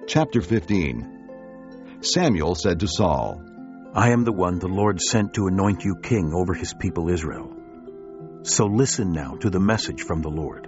Chapter 15. Samuel said to Saul, I am the one the Lord sent to anoint you king over his people Israel. So listen now to the message from the Lord.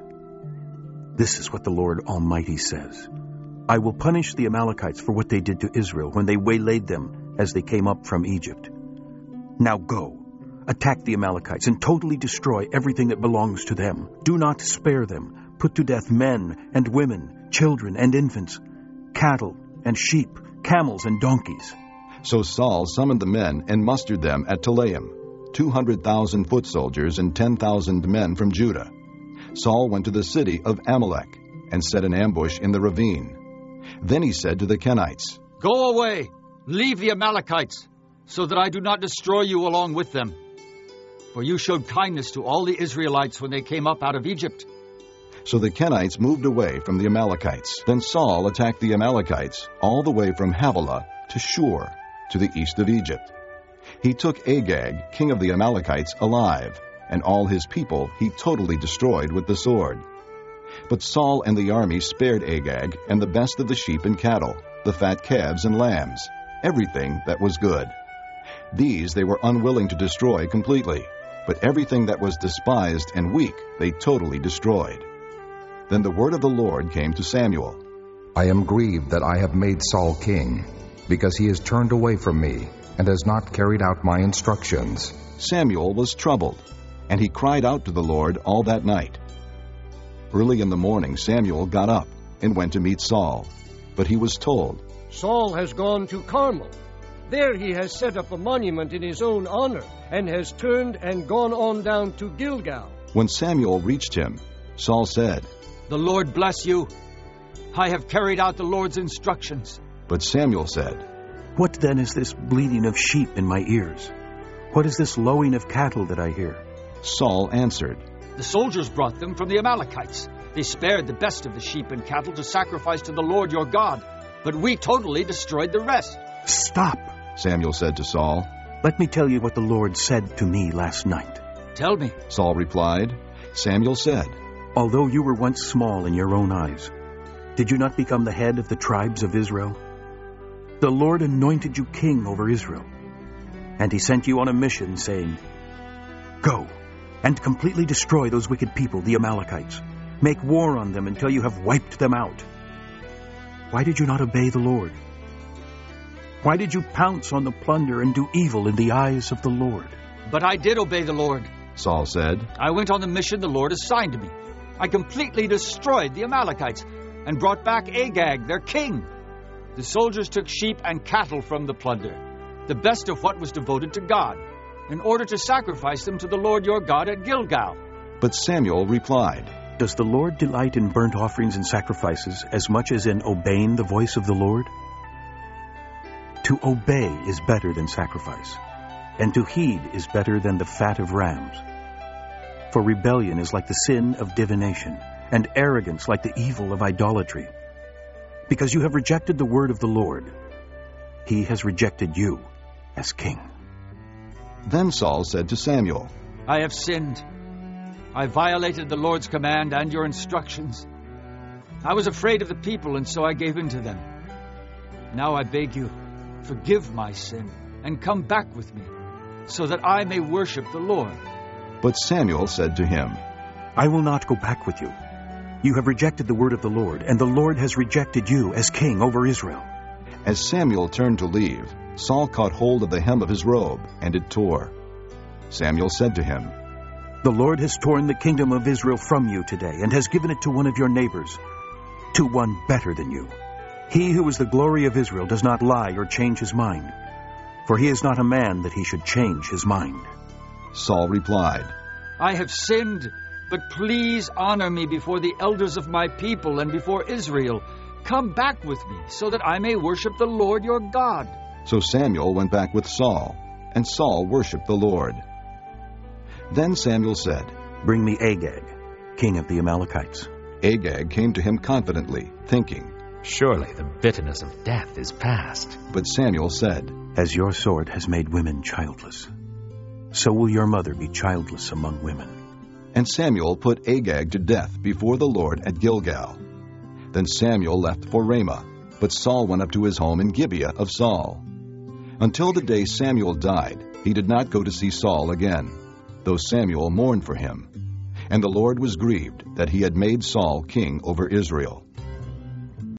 This is what the Lord Almighty says. I will punish the Amalekites for what they did to Israel when they waylaid them as they came up from Egypt. Now go, attack the Amalekites and totally destroy everything that belongs to them. Do not spare them. Put to death men and women, children and infants, cattle and sheep, camels and donkeys. So Saul summoned the men and mustered them at Telaim, 200,000 foot soldiers and 10,000 men from Judah. Saul went to the city of Amalek and set an ambush in the ravine. Then he said to the Kenites, Go away, leave the Amalekites, so that I do not destroy you along with them. For you showed kindness to all the Israelites when they came up out of Egypt. So the Kenites moved away from the Amalekites. Then Saul attacked the Amalekites all the way from Havilah to Shur, to the east of Egypt. He took Agag, king of the Amalekites, alive, and all his people he totally destroyed with the sword. But Saul and the army spared Agag and the best of the sheep and cattle, the fat calves and lambs, everything that was good. These they were unwilling to destroy completely, but everything that was despised and weak they totally destroyed. Then the word of the Lord came to Samuel. I am grieved that I have made Saul king, because he has turned away from me and has not carried out my instructions. Samuel was troubled, and he cried out to the Lord all that night. Early in the morning Samuel got up and went to meet Saul, but he was told, Saul has gone to Carmel. There he has set up a monument in his own honor, and has turned and gone on down to Gilgal. When Samuel reached him, Saul said, The Lord bless you. I have carried out the Lord's instructions. But Samuel said, What then is this bleating of sheep in my ears? What is this lowing of cattle that I hear? Saul answered, The soldiers brought them from the Amalekites. They spared the best of the sheep and cattle to sacrifice to the Lord your God, but we totally destroyed the rest. Stop, Samuel said to Saul. Let me tell you what the Lord said to me last night. Tell me. Saul replied. Samuel said, Although you were once small in your own eyes, did you not become the head of the tribes of Israel? The Lord anointed you king over Israel, and he sent you on a mission, saying, Go and completely destroy those wicked people, the Amalekites. Make war on them until you have wiped them out. Why did you not obey the Lord? Why did you pounce on the plunder and do evil in the eyes of the Lord? But I did obey the Lord, Saul said. I went on the mission the Lord assigned to me. I completely destroyed the Amalekites and brought back Agag, their king. The soldiers took sheep and cattle from the plunder, the best of what was devoted to God, in order to sacrifice them to the Lord your God at Gilgal. But Samuel replied, Does the Lord delight in burnt offerings and sacrifices as much as in obeying the voice of the Lord? To obey is better than sacrifice, and to heed is better than the fat of rams. For rebellion is like the sin of divination, and arrogance like the evil of idolatry. Because you have rejected the word of the Lord, he has rejected you as king. Then Saul said to Samuel, I have sinned. I violated the Lord's command and your instructions. I was afraid of the people, and so I gave in to them. Now I beg you, forgive my sin, and come back with me, so that I may worship the Lord. But Samuel said to him, I will not go back with you. You have rejected the word of the Lord, and the Lord has rejected you as king over Israel. As Samuel turned to leave, Saul caught hold of the hem of his robe, and it tore. Samuel said to him, The Lord has torn the kingdom of Israel from you today, and has given it to one of your neighbors, to one better than you. He who is the glory of Israel does not lie or change his mind, for he is not a man that he should change his mind. Saul replied, I have sinned, but please honor me before the elders of my people and before Israel. Come back with me, so that I may worship the Lord your God. So Samuel went back with Saul, and Saul worshipped the Lord. Then Samuel said, Bring me Agag, king of the Amalekites. Agag came to him confidently, thinking, Surely the bitterness of death is past. But Samuel said, As your sword has made women childless, so will your mother be childless among women. And Samuel put Agag to death before the Lord at Gilgal. Then Samuel left for Ramah, but Saul went up to his home in Gibeah of Saul. Until the day Samuel died, he did not go to see Saul again, though Samuel mourned for him. And the Lord was grieved that he had made Saul king over Israel.